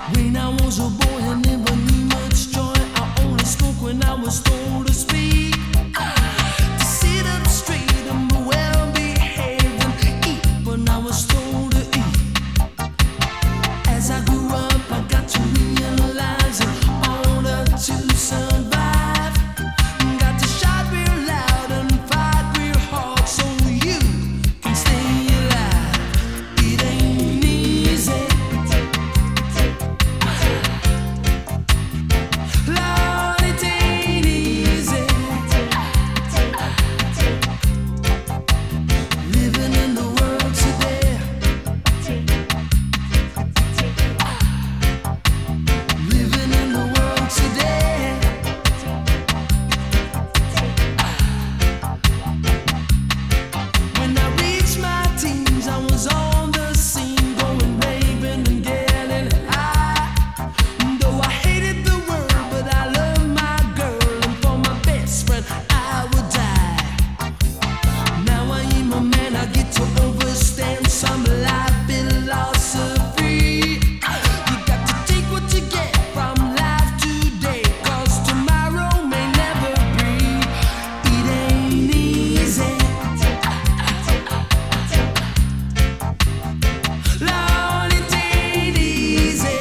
When I was a boy, I never knew much joy. I only spoke when I was told to speak. To sit up straight and be well behaved and eat when I was told to eat. As I grew up, I got to realize in order to survive, got to shout real loud and fight real hard so you can stay alive. It ain't easy. Lord, it ain't easy. Living in the world today. Living in the world today. When I reached my teens, I was on the scene, going raving and getting high. Though I hated the world, but I loved my girl, and for my best friend, I would die. Now I am a man, I get to understand some life philosophy. You got to take what you get from life today, 'cause tomorrow may never be. It ain't easy. Lord, it ain't easy.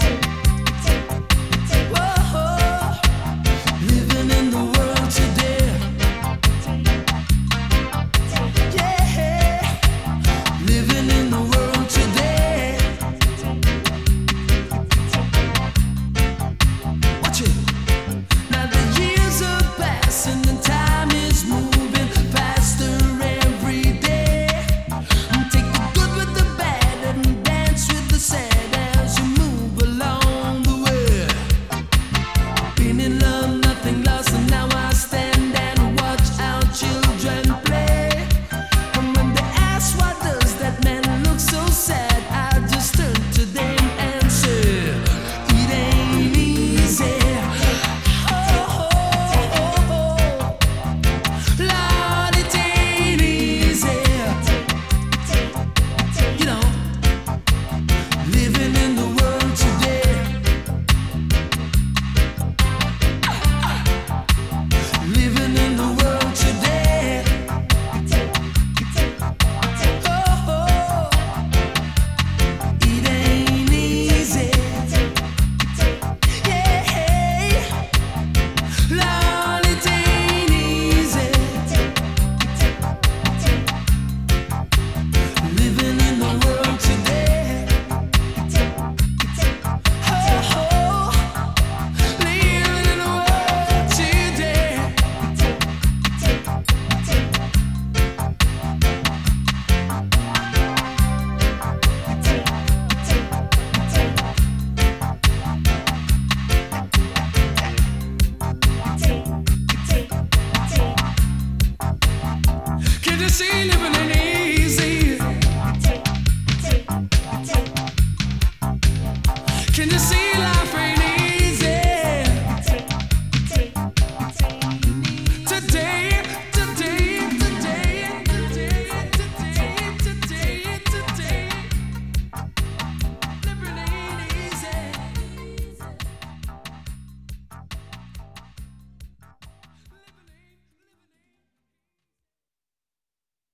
Whoa, living in the world today. Yeah, living in the world today. Watch it. Now the years are passing and time is moving faster every day. Take the good with the bad and dance with the sad as you move along the way. Been in love, nothing lost, and now I stand and watch our children play. And when they ask why does that man look so sad, I just turn to them and say, it ain't easy. Lord, it ain't easy. You know, living in the world today. Living in the world today. Oh, it ain't easy. Yeah, Lord, it ain't easy. Living in the world today. Oh, living in the world today. Can you see living ain't easy? Can you see